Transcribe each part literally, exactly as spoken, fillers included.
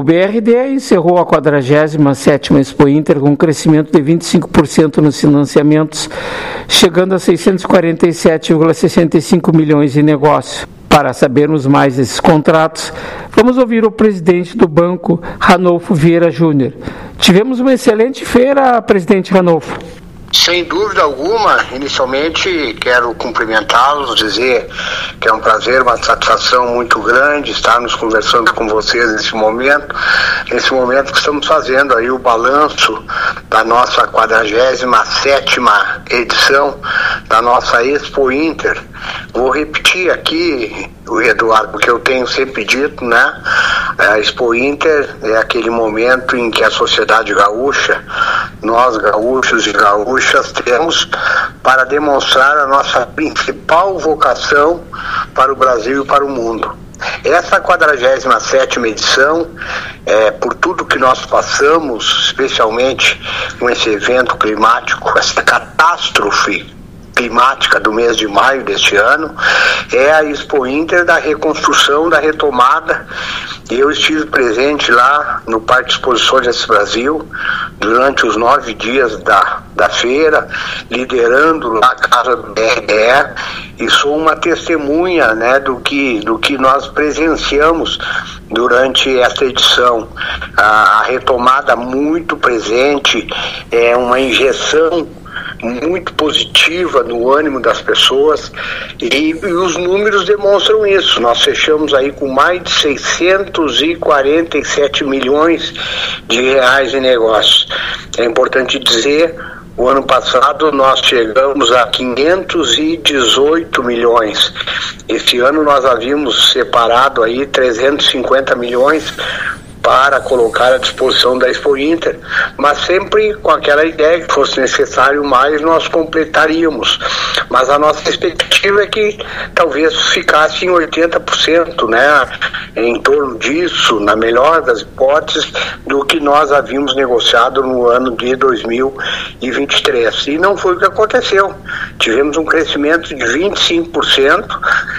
B R D E encerrou a quadragésima sétima Expo Inter com um crescimento de vinte e cinco por cento nos financiamentos, chegando a seiscentos e quarenta e sete vírgula sessenta e cinco milhões em negócio. Para sabermos mais desses contratos, vamos ouvir o presidente do banco, Ranolfo Vieira Júnior. Tivemos uma excelente feira, presidente Ranolfo. Sem dúvida alguma, inicialmente quero cumprimentá-los, dizer que é um prazer, uma satisfação muito grande estarmos conversando com vocês nesse momento, nesse momento que estamos fazendo aí o balanço da nossa quadragésima sétima edição da nossa Expo Inter. Vou repetir aqui, Eduardo, o que eu tenho sempre dito, né? A Expo Inter é aquele momento em que a sociedade gaúcha, nós gaúchos e gaúchas, temos para demonstrar a nossa principal vocação para o Brasil e para o mundo. Essa quadragésima sétima edição, é, por tudo que nós passamos, especialmente com esse evento climático, essa catástrofe climática do mês de maio deste ano, é a Expo Inter da reconstrução, da retomada. Eu estive presente lá no Parque de Exposições desse Brasil durante os nove dias da, da feira, liderando lá a Casa do B R D E, e sou uma testemunha, né, do que, do que nós presenciamos durante esta edição. A, a retomada muito presente, é uma injeção muito positiva no ânimo das pessoas e, e os números demonstram isso. Nós fechamos aí com mais de seiscentos e quarenta e sete milhões de reais em negócios. É importante dizer, o ano passado nós chegamos a quinhentos e dezoito milhões. Esse ano nós havíamos separado aí trezentos e cinquenta milhões para colocar à disposição da Expo Inter, mas sempre com aquela ideia que fosse necessário mais, nós completaríamos. Mas a nossa expectativa é que talvez ficasse em oitenta por cento, né, em torno disso, na melhor das hipóteses, do que nós havíamos negociado no ano de dois mil e vinte e três. E não foi o que aconteceu. Tivemos um crescimento de vinte e cinco por cento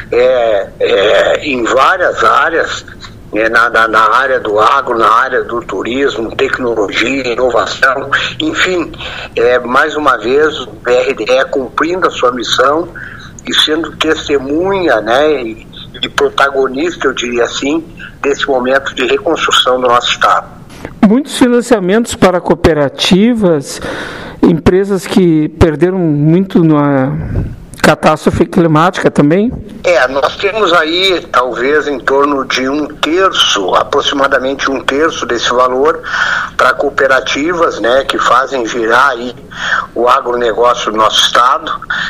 é, é, em várias áreas, É, na, na, na área do agro, na área do turismo, tecnologia, inovação, enfim, é, mais uma vez o B R D E cumprindo a sua missão e sendo testemunha, né, e, e protagonista, eu diria assim, desse momento de reconstrução do nosso estado. Muitos financiamentos para cooperativas, empresas que perderam muito na catástrofe climática também? É, nós temos aí talvez em torno de um terço, aproximadamente um terço desse valor para cooperativas, né, que fazem girar aí o agronegócio do nosso estado.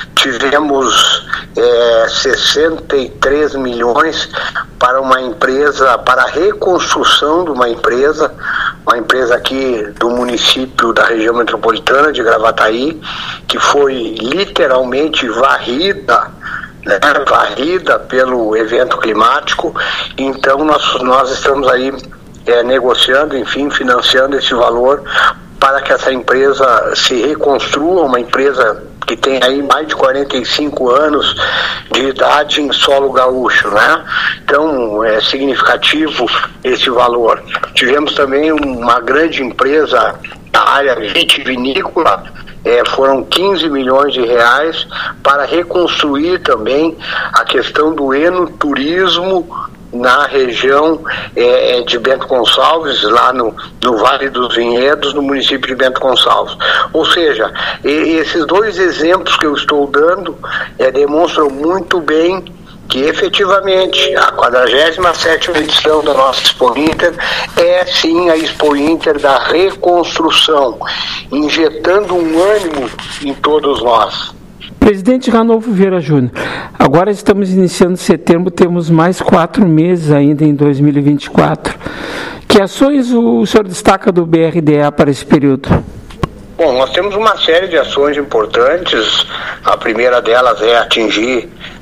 Tivemos é, sessenta e três milhões para uma empresa, para a reconstrução de uma empresa, uma empresa aqui do município da região metropolitana de Gravataí, que foi literalmente varrida, né, varrida pelo evento climático. Então nós, nós estamos aí é, negociando, enfim, financiando esse valor para que essa empresa se reconstrua, uma empresa que tem aí mais de quarenta e cinco anos de idade em solo gaúcho, né? Então é significativo esse valor. Tivemos também uma grande empresa da área vitivinícola, é, foram quinze milhões de reais para reconstruir também a questão do enoturismo na região é, de Bento Gonçalves, lá no, no Vale dos Vinhedos, no município de Bento Gonçalves. Ou seja, e, esses dois exemplos que eu estou dando é, demonstram muito bem que efetivamente a quadragésima sétima edição da nossa Expo Inter é sim a Expo Inter da reconstrução, injetando um ânimo em todos nós. Presidente Ranolfo Vieira Júnior, agora estamos iniciando setembro, temos mais quatro meses ainda em dois mil e vinte e quatro. Que ações o senhor destaca do B R D E para esse período? Bom, nós temos uma série de ações importantes. A primeira delas é atingir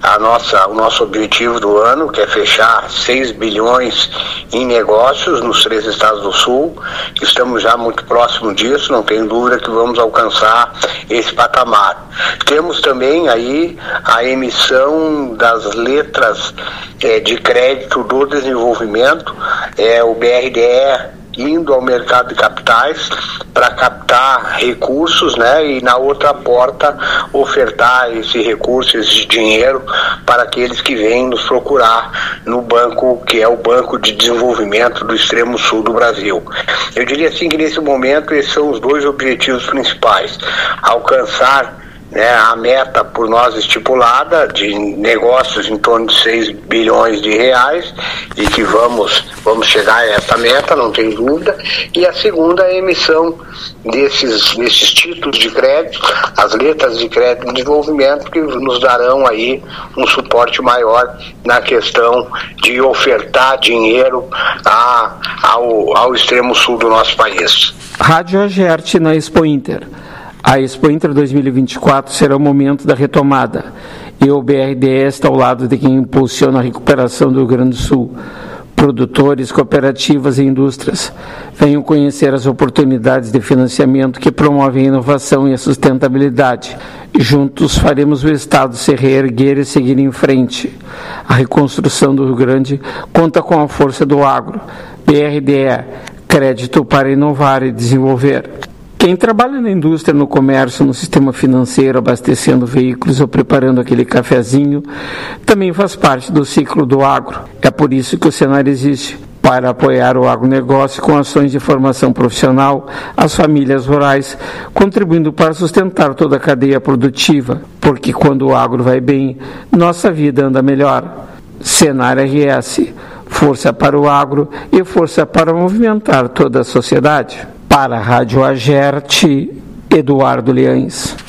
a nossa, o nosso objetivo do ano, que é fechar seis bilhões em negócios nos três estados do Sul. Estamos já muito próximo disso, não tem dúvida que vamos alcançar esse patamar. Temos também aí a emissão das letras é, de crédito do desenvolvimento, é, o B R D E indo ao mercado de capitais para captar recursos, né, e na outra porta ofertar esse recurso, esse dinheiro para aqueles que vêm nos procurar no banco, que é o Banco de Desenvolvimento do Extremo Sul do Brasil. Eu diria assim que nesse momento esses são os dois objetivos principais: alcançar, né, a meta por nós estipulada de negócios em torno de seis bilhões de reais, e que vamos, vamos chegar a essa meta, não tem dúvida. E a segunda é a emissão desses, desses títulos de crédito, as letras de crédito de desenvolvimento, que nos darão aí um suporte maior na questão de ofertar dinheiro a, ao, ao extremo sul do nosso país. Rádio Agerte na Expo Inter. A Expo Inter dois mil e vinte e quatro será o momento da retomada, e o B R D E está ao lado de quem impulsiona a recuperação do Rio Grande do Sul. Produtores, cooperativas e indústrias venham conhecer as oportunidades de financiamento que promovem a inovação e a sustentabilidade. Juntos faremos o Estado se reerguer e seguir em frente. A reconstrução do Rio Grande conta com a força do agro. B R D E, crédito para inovar e desenvolver. Quem trabalha na indústria, no comércio, no sistema financeiro, abastecendo veículos ou preparando aquele cafezinho, também faz parte do ciclo do agro. É por isso que o Senar existe, para apoiar o agronegócio com ações de formação profissional, as famílias rurais, contribuindo para sustentar toda a cadeia produtiva, porque quando o agro vai bem, nossa vida anda melhor. Senar R S, força para o agro e força para movimentar toda a sociedade. Para a Rádio Agerte, Eduardo Leães.